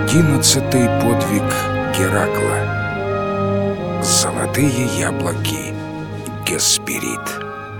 11-й подвиг Геракла. Золотые яблоки Гесперид.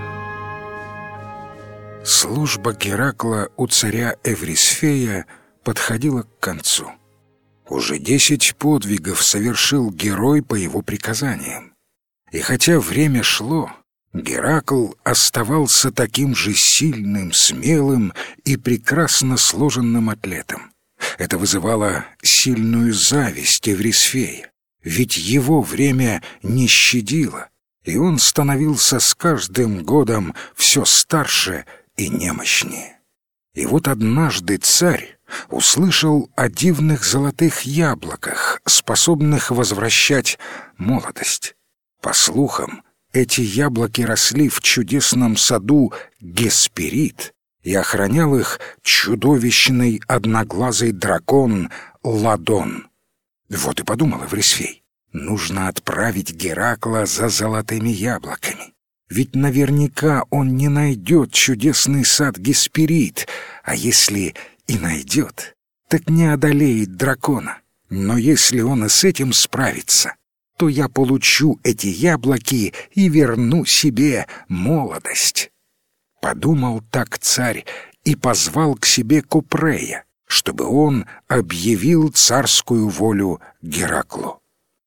Служба Геракла у царя Эврисфея подходила к концу. Уже 10 подвигов совершил герой по его приказаниям. И хотя время шло, Геракл оставался таким же сильным, смелым и прекрасно сложенным атлетом. Это вызывало сильную зависть Эврисфея, ведь его время не щадило, и он становился с каждым годом все старше и немощнее. И вот однажды царь услышал о дивных золотых яблоках, способных возвращать молодость. По слухам, эти яблоки росли в чудесном саду Гесперид, и охранял их чудовищный одноглазый дракон Ладон. Вот и подумал Эврисфей, нужно отправить Геракла за золотыми яблоками. Ведь наверняка он не найдет чудесный сад Гесперид, а если и найдет, так не одолеет дракона. Но если он и с этим справится, то я получу эти яблоки и верну себе молодость. Подумал так царь и позвал к себе Купрея, чтобы он объявил царскую волю Гераклу.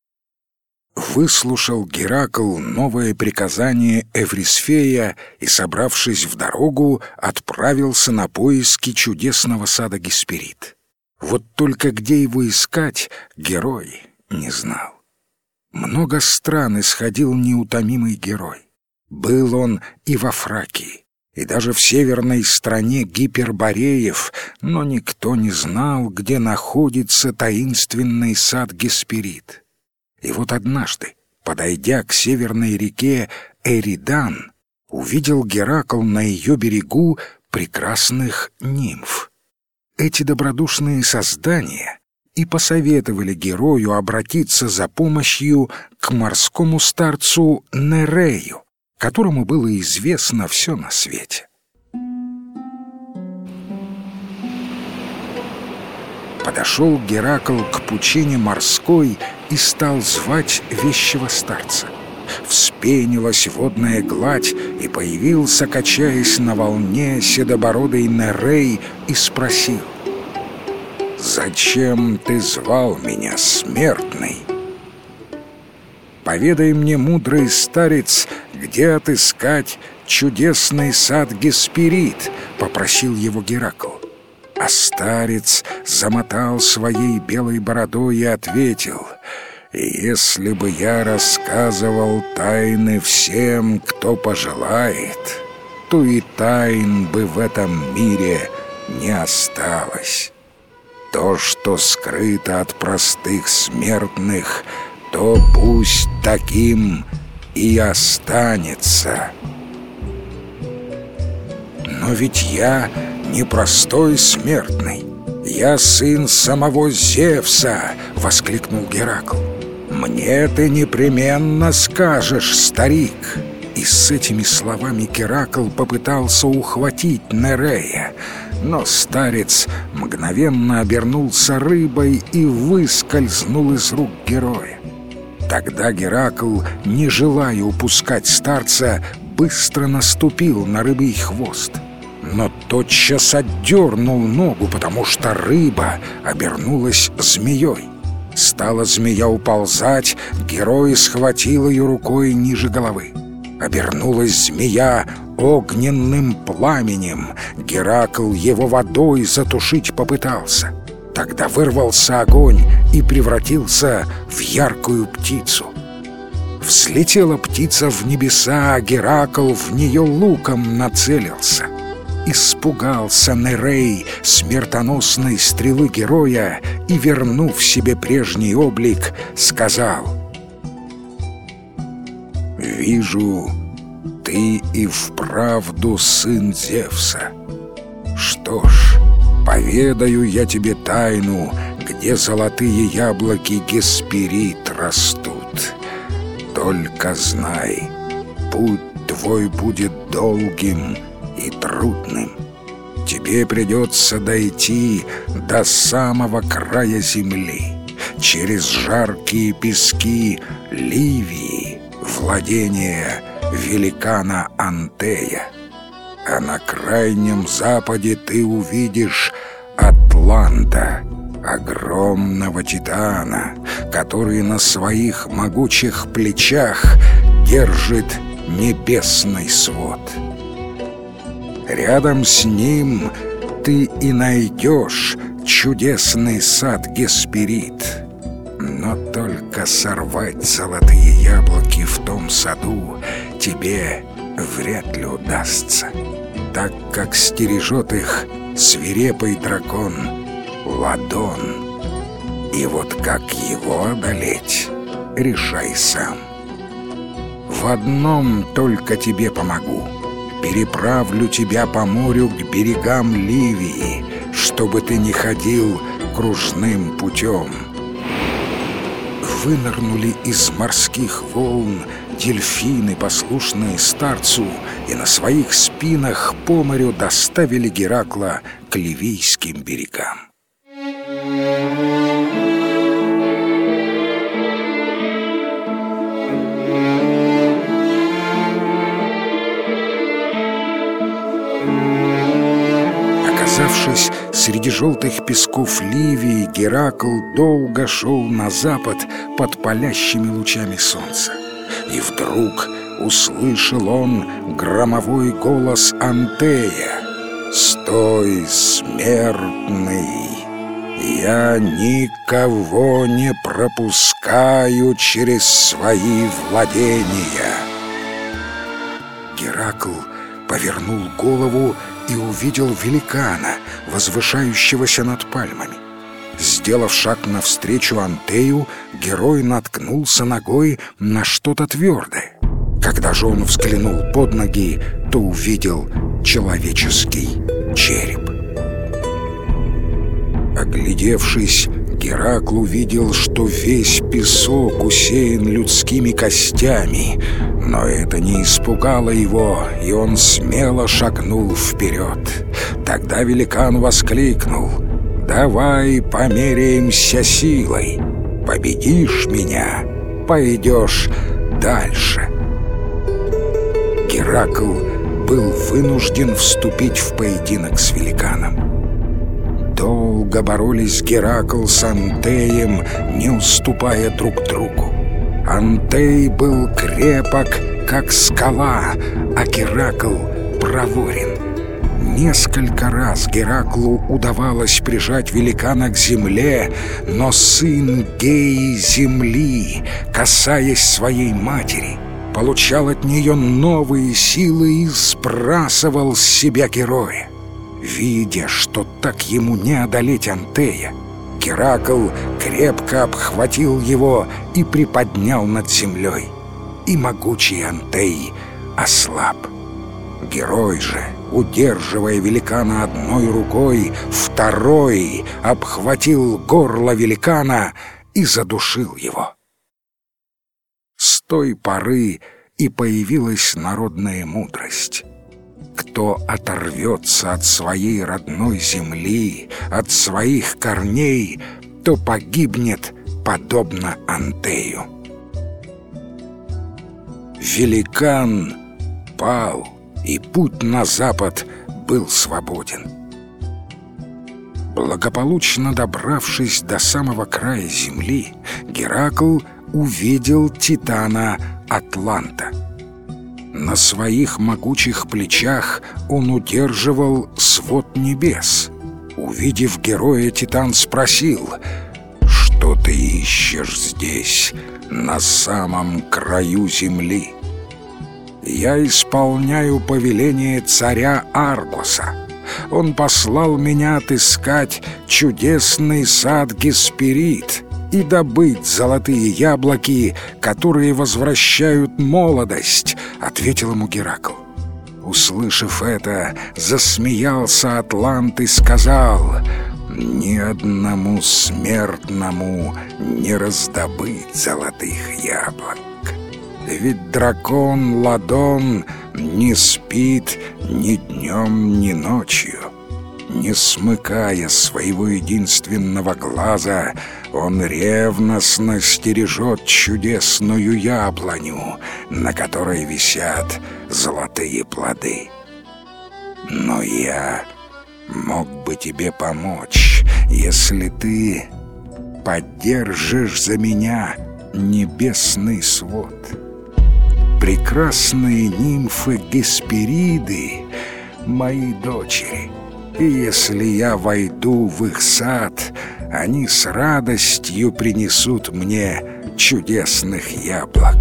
Выслушал Геракл новое приказание Эврисфея и, собравшись в дорогу, отправился на поиски чудесного сада Гесперид. Вот только где его искать, герой не знал. Много стран исходил неутомимый герой. Был он и во Фракии, и даже в северной стране Гипербореев, но никто не знал, где находится таинственный сад Гесперид. И вот однажды, подойдя к северной реке Эридан, увидел Геракл на ее берегу прекрасных нимф. Эти добродушные создания и посоветовали герою обратиться за помощью к морскому старцу Нерею, которому было известно все на свете. Подошел Геракл к пучине морской и стал звать вещего старца. Вспенилась водная гладь, и появился, качаясь на волне, седобородый Нерей и спросил: «Зачем ты звал меня, смертный?» «Поведай мне, мудрый старец, где отыскать чудесный сад Гесперид», — попросил его Геракл. А старец замотал своей белой бородой и ответил: «Если бы я рассказывал тайны всем, кто пожелает, то и тайн бы в этом мире не осталось. То, что скрыто от простых смертных, то пусть таким и останется». «Но ведь я не простой смертный, я сын самого Зевса!» — воскликнул Геракл. «Мне ты непременно скажешь, старик!» И с этими словами Геракл попытался ухватить Нерея, но старец мгновенно обернулся рыбой и выскользнул из рук героя. Тогда Геракл, не желая упускать старца, быстро наступил на рыбий хвост, но тотчас отдернул ногу, потому что рыба обернулась змеей. Стала змея уползать, герой схватил ее рукой ниже головы. Обернулась змея огненным пламенем, Геракл его водой затушить попытался. Тогда вырвался огонь и превратился в яркую птицу. Взлетела птица в небеса, а Геракл в нее луком нацелился. Испугался Нерей смертоносной стрелы героя и, вернув себе прежний облик, сказал: «Вижу, ты и вправду сын Зевса. Что ж, поведаю я тебе тайну, где золотые яблоки Гесперид растут. Только знай, путь твой будет долгим и трудным. тебе придется дойти до самого края земли, через жаркие пески Ливии, владения великана Антея. А на крайнем западе ты увидишь Атланта, огромного титана, который на своих могучих плечах держит небесный свод. Рядом с ним ты и найдешь чудесный сад Гесперид. Но только сорвать золотые яблоки в том саду тебе вряд ли удастся, так как стережет их свирепый дракон Ладон. И вот как его одолеть, решай сам. В одном только тебе помогу: переправлю тебя по морю к берегам Ливии, чтобы ты не ходил кружным путем. Вынырнули из морских волн дельфины, послушные старцу, и на своих спинах по морю доставили Геракла к ливийским берегам. Оказавшись среди желтых песков Ливии, Геракл долго шел на запад под палящими лучами солнца. И вдруг услышал он громовой голос Антея: «Стой, смертный! Я никого не пропускаю через свои владения!» Геракл повернул голову и увидел великана, возвышающегося над пальмами. Сделав шаг навстречу Антею, герой наткнулся ногой на что-то твердое. Когда же он взглянул под ноги, то увидел человеческий череп. Оглядевшись, Геракл увидел, что весь песок усеян людскими костями, но это не испугало его, и он смело шагнул вперед. Тогда великан воскликнул: «Давай померяемся силой. Победишь меня, пойдешь дальше». Геракл был вынужден вступить в поединок с великаном. Долго боролись Геракл с Антеем, не уступая друг другу. Антей был крепок, как скала, а Геракл проворен. Несколько раз Гераклу удавалось прижать великана к земле, но сын Геи земли, касаясь своей матери, получал от нее новые силы и сбрасывал с себя героя. Видя, что так ему не одолеть Антея, Геракл крепко обхватил его и приподнял над землей, и могучий Антей ослаб. Герой же, удерживая великана одной рукой, второй обхватил горло великана и задушил его. С той поры и появилась народная мудрость: кто оторвется от своей родной земли, от своих корней, то погибнет подобно Антею. Великан пал, и путь на запад был свободен. Благополучно добравшись до самого края земли, Геракл увидел титана Атланта. На своих могучих плечах он удерживал свод небес. Увидев героя, титан спросил: «Что ты ищешь здесь, на самом краю земли?» «Я исполняю повеление царя Аргоса. Он послал меня отыскать чудесный сад Гесперид и добыть золотые яблоки, которые возвращают молодость», — ответил ему Геракл. Услышав это, засмеялся Атлант и сказал: «Ни одному смертному не раздобыть золотых яблок. Ведь дракон Ладон не спит ни днем, ни ночью. Не смыкая своего единственного глаза, он ревностно стережет чудесную яблоню, на которой висят золотые плоды. Но я мог бы тебе помочь, если ты поддержишь за меня небесный свод. Прекрасные нимфы Геспериды — мои дочери, и если я войду в их сад, они с радостью принесут мне чудесных яблок.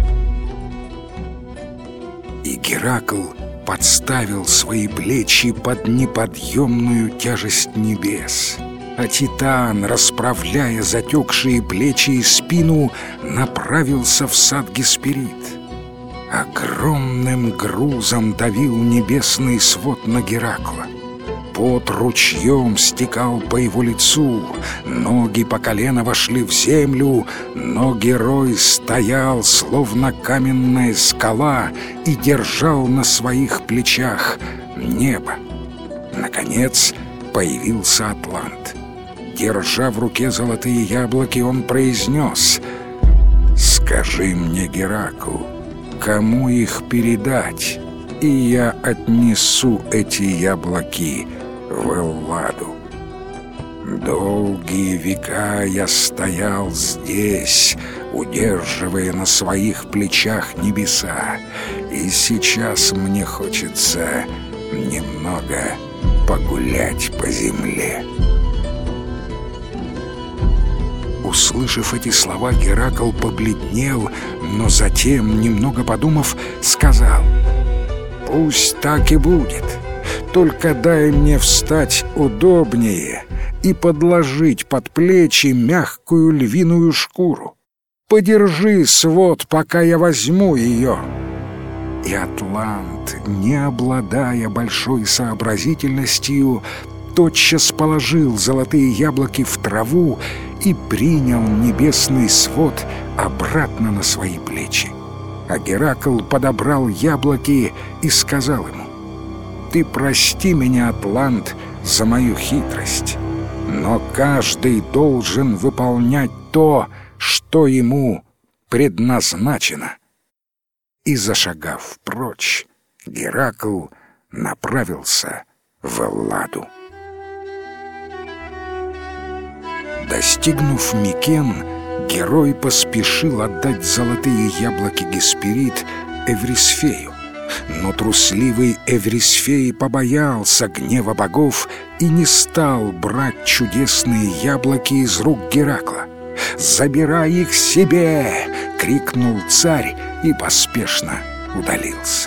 И Геракл подставил свои плечи под неподъемную тяжесть небес, а Титан, расправляя затекшие плечи и спину, направился в сад Гесперид. Огромным грузом давил небесный свод на Геракла. Пот ручьем стекал по его лицу, ноги по колено вошли в землю, но герой стоял, словно каменная скала, и держал на своих плечах небо. Наконец появился Атлант. Держа в руке золотые яблоки, он произнес: «Скажи мне, Геракл, кому их передать, и я отнесу эти яблоки в Элладу. Долгие века я стоял здесь, удерживая на своих плечах небеса, и сейчас мне хочется немного погулять по земле». Услышав эти слова, Геракл побледнел, но затем, немного подумав, сказал: «Пусть так и будет. Только дай мне встать удобнее и подложить под плечи мягкую львиную шкуру. Подержи свод, пока я возьму ее». И Атлант, не обладая большой сообразительностью, тотчас положил золотые яблоки в траву и принял небесный свод обратно на свои плечи. А Геракл подобрал яблоки и сказал ему: «Ты прости меня, Атлант, за мою хитрость, но каждый должен выполнять то, что ему предназначено». И, зашагав прочь, Геракл направился в Элладу. Достигнув Микен, герой поспешил отдать золотые яблоки Гесперид Эврисфею. Но трусливый Эврисфей побоялся гнева богов и не стал брать чудесные яблоки из рук Геракла. «Забирай их себе!» — крикнул царь и поспешно удалился.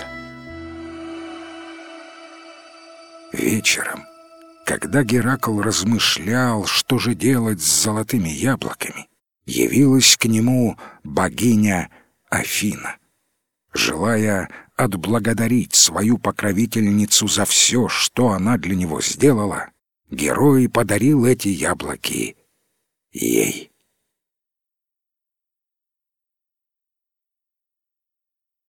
Вечером, когда Геракл размышлял, что же делать с золотыми яблоками, явилась к нему богиня Афина. Желая отблагодарить свою покровительницу за все, что она для него сделала, герой подарил эти яблоки ей.